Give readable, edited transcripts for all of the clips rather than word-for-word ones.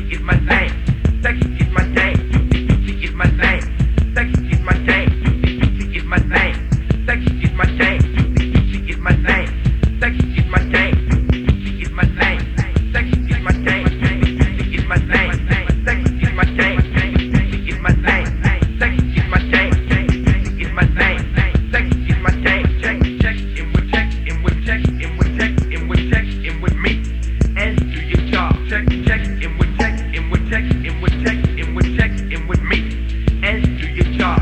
is my thing. Sex is my thing. Music is my thing. Sex is my thing. Music is my thing. Sex is my thing. Music is my thing. Sex is my thing. Music is my thing. Sex is my thing. Music is my thing. Sex is my thing. Music is my thing. Sex is my thing. Music is my thing. Sex is my thing. Check in with check in with check in with check in with me. And do your job. Check in with check in with check in with check in with check in with me. And do your job.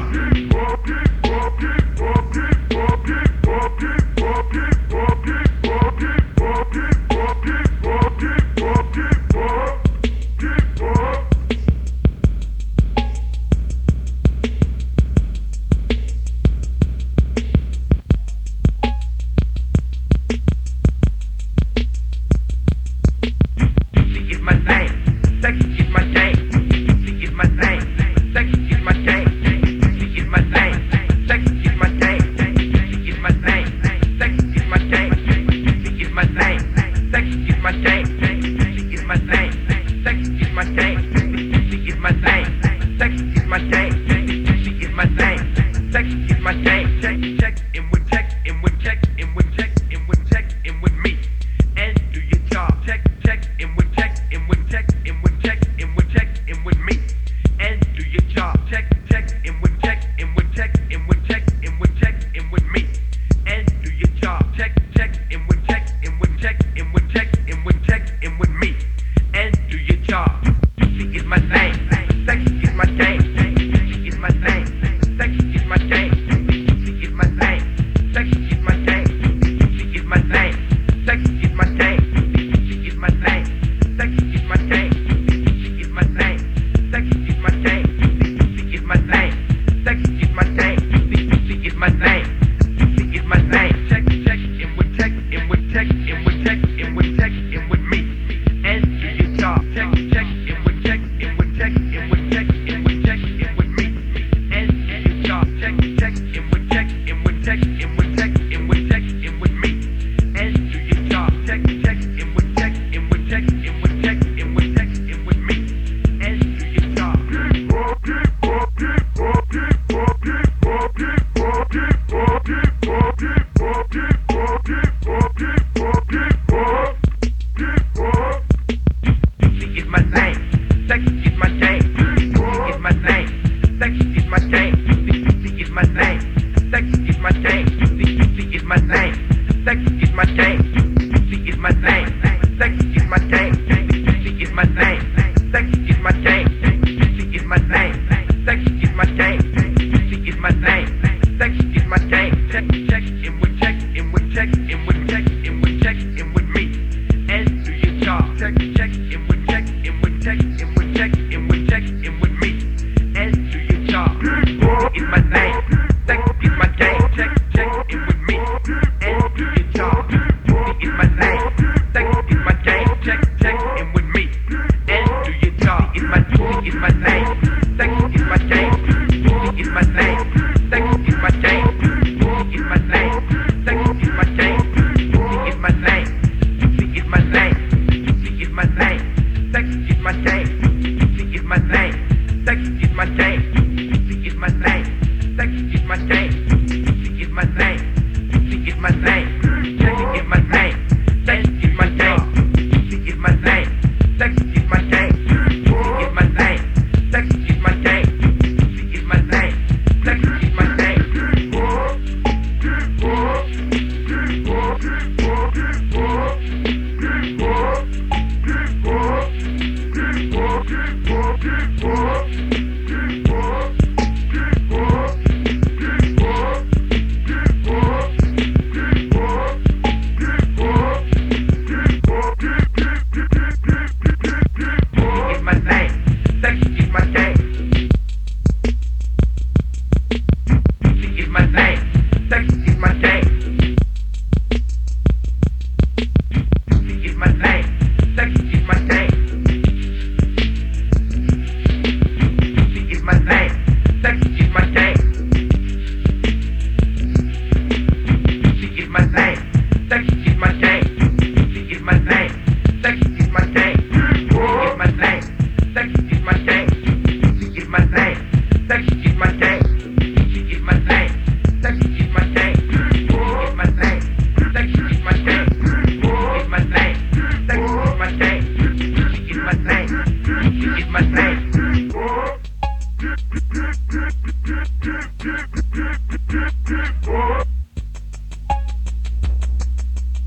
Music is my thing. Sex is my thing. Music is my thing. Sex is my thing. Music is my thing. Sex is my thing. Music is my thing. Sex is my thing. Music is my thing. Sex is my thing. Music is my thing. Sex is my thing. Music is my thing. Sex is my thing. Music is my thing. Sex is my thing. Check in with check in with check in with check in with check in with me. And do your job. Check in with check in with check in with check in with check in with me. And do your job. Check in with check in with check in with check in with check in with me. And do your job. Check in with check in with check in with check in with check in with me. And do your job. Music is my thing. Sex is my thing. Music is my thing. Sex is my thing. Music is my thing. Sex is my thing. Music is my thing. Sex is my thing. Music is my thing. Sex is my thing. Music is my thing. Sex is my thing. Music is my thing. Sex is my thing. Music is my thing. Music is my thing. Check in with check in with check in with check in with check in with me. And do your job. Check in with check in with check in with check in with check in with me. And do your job. Check in with check in with check in with check in with check in with me. And do your job. Check in with check in with check in with check in with check in with me. And do your job. Get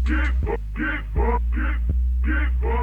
get up, get up, get up.